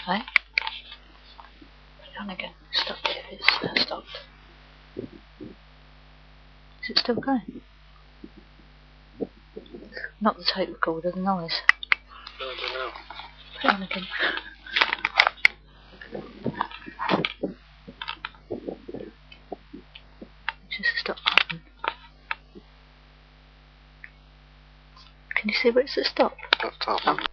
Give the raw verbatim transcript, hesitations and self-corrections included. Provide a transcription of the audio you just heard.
Right? Put it on again. Stop it if it's uh, stopped. Is it still going? Not the tape recorder, the noise. I don't know. Put it on again. Just a stop button. Can you see where it's at stop? Up top.